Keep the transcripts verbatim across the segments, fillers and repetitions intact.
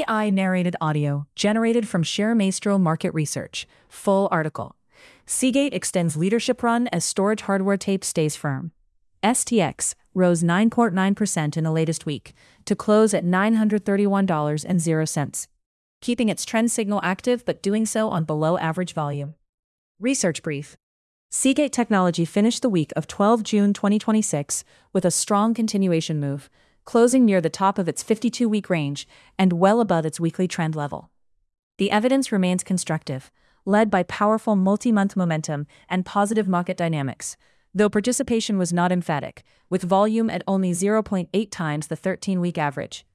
A I-narrated audio generated from ShareMaestro Market Research. Full article. Seagate extends leadership run as storage hardware tape stays firm. S T X rose nine point nine percent in the latest week, to close at nine hundred thirty-one dollars and zero cents, keeping its trend signal active but doing so on below-average volume. Research brief. Seagate Technology finished the week of the twelfth of June twenty twenty-six with a strong continuation move, closing near the top of its fifty-two-week range and well above its weekly trend level. The evidence remains constructive, led by powerful multi-month momentum and positive market dynamics, though participation was not emphatic, with volume at only zero point eight times the thirteen-week average.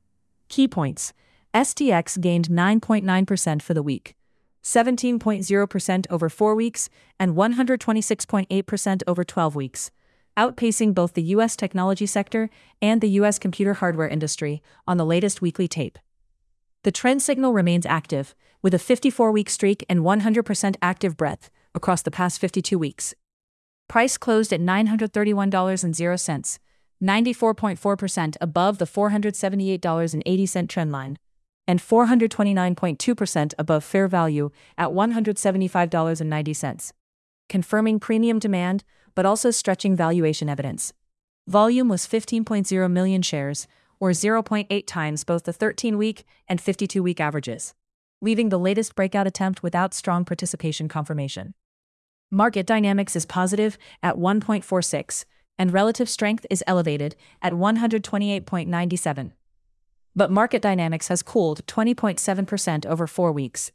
Key points. S T X gained nine point nine percent for the week, seventeen point zero percent over four weeks, and one hundred twenty-six point eight percent over twelve weeks, outpacing both the U S technology sector and the U S computer hardware industry on the latest weekly tape. The trend signal remains active, with a fifty-four-week streak and one hundred percent active breadth across the past fifty-two weeks. Price closed at nine hundred thirty-one dollars and zero cents, ninety-four point four percent above the four hundred seventy-eight dollars and eighty cents trendline, and four hundred twenty-nine point two percent above fair value at one hundred seventy-five dollars and ninety cents, confirming premium demand but also stretching valuation evidence. Volume was fifteen point zero million shares, or zero point eight times both the thirteen-week and fifty-two-week averages, leaving the latest breakout attempt without strong participation confirmation. Market dynamics is positive at one point four six, and relative strength is elevated at one hundred twenty-eight point nine seven. But market dynamics has cooled twenty point seven percent over four weeks.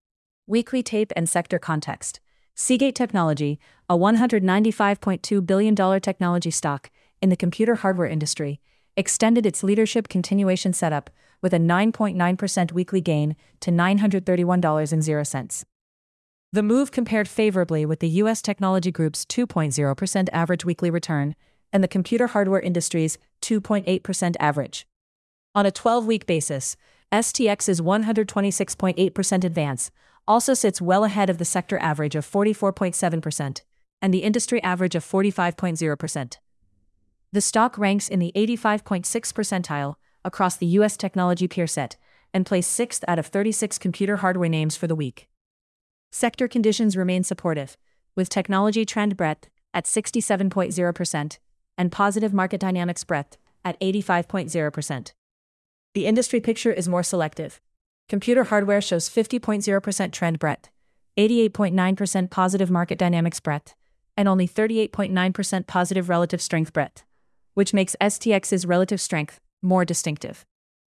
Weekly tape and sector context. Seagate Technology, a one hundred ninety-five point two billion dollars technology stock in the computer hardware industry, extended its leadership continuation setup with a nine point nine percent weekly gain to nine hundred thirty-one dollars and zero cents. The move compared favorably with the U S Technology Group's two point zero percent average weekly return and the computer hardware industry's two point eight percent average. On a twelve-week basis, S T X's one hundred twenty-six point eight percent advance also sits well ahead of the sector average of forty-four point seven percent and the industry average of forty-five point zero percent. The stock ranks in the eighty-five point six percentile across the U S technology peer set and placed sixth out of thirty-six computer hardware names for the week. Sector conditions remain supportive, with technology trend breadth at sixty-seven point zero percent and positive market dynamics breadth at eighty-five point zero percent. The industry picture is more selective. Computer hardware shows fifty point zero percent trend breadth, eighty-eight point nine percent positive market dynamics breadth, and only thirty-eight point nine percent positive relative strength breadth, which makes S T X's relative strength more distinctive.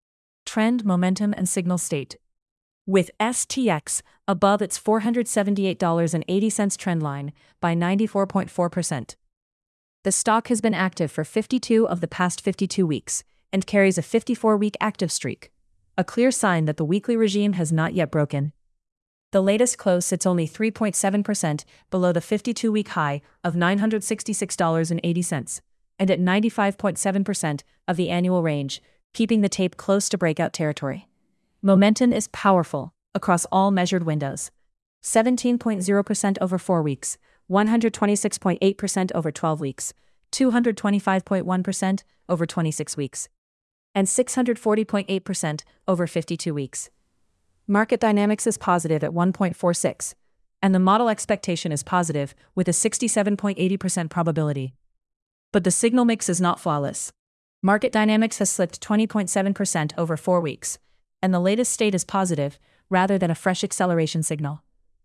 Trend, momentum, and signal state. With S T X above its four hundred seventy-eight dollars and eighty cents trendline by ninety-four point four percent. The stock has been active for fifty-two of the past fifty-two weeks and carries a fifty-four-week active streak, a clear sign that the weekly regime has not yet broken. The latest close sits only three point seven percent below the fifty-two-week high of nine hundred sixty-six dollars and eighty cents, and at ninety-five point seven percent of the annual range, keeping the tape close to breakout territory. Momentum is powerful across all measured windows. seventeen point zero percent over four weeks, one hundred twenty-six point eight percent over twelve weeks, two hundred twenty-five point one percent over twenty-six weeks, and six hundred forty point eight percent over fifty-two weeks. Market dynamics is positive at one point four six, and the model expectation is positive with a sixty-seven point eight zero percent probability. But the signal mix is not flawless. Market dynamics has slipped twenty point seven percent over four weeks, and the latest state is positive, rather than a fresh acceleration signal.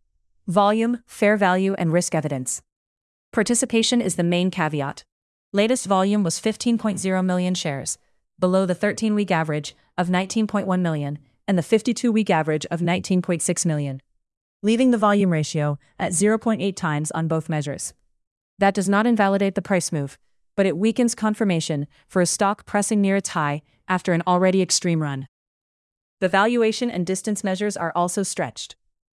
Volume, fair value, and risk evidence. Participation is the main caveat. Latest volume was fifteen point zero million shares, below the thirteen-week average of nineteen point one million and the fifty-two-week average of nineteen point six million, leaving the volume ratio at zero point eight times on both measures. That does not invalidate the price move, but it weakens confirmation for a stock pressing near its high after an already extreme run. The valuation and distance measures are also stretched.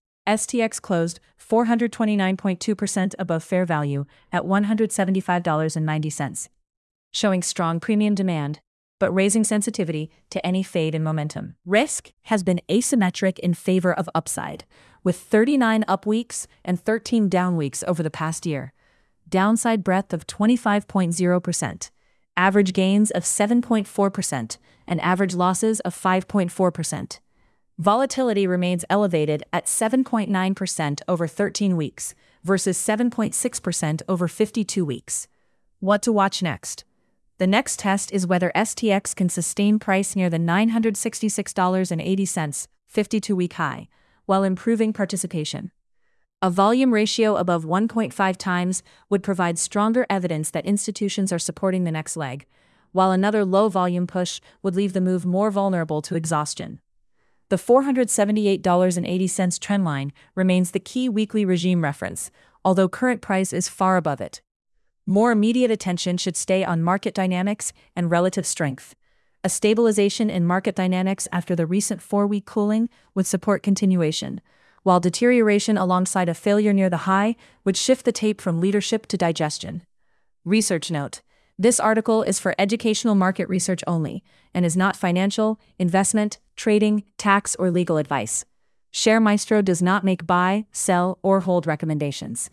S T X closed four hundred twenty-nine point two percent above fair value at one hundred seventy-five dollars and ninety cents, showing strong premium demand, but raising sensitivity to any fade in momentum. Risk has been asymmetric in favor of upside, with thirty-nine up weeks and thirteen down weeks over the past year. Downside breadth of twenty-five point zero percent, average gains of seven point four percent, and average losses of five point four percent. Volatility remains elevated at seven point nine percent over thirteen weeks versus seven point six percent over fifty-two weeks. What to watch next? The next test is whether S T X can sustain price near the nine hundred sixty-six dollars and eighty cents fifty-two-week high, while improving participation. A volume ratio above one point five times would provide stronger evidence that institutions are supporting the next leg, while another low volume push would leave the move more vulnerable to exhaustion. The four hundred seventy-eight dollars and eighty cents trendline remains the key weekly regime reference, although current price is far above it. More immediate attention should stay on market dynamics and relative strength. A stabilization in market dynamics after the recent four-week cooling would support continuation, while deterioration alongside a failure near the high would shift the tape from leadership to digestion. Research note: this article is for educational market research only and is not financial, investment, trading, tax, or legal advice. ShareMaestro does not make buy, sell, or hold recommendations.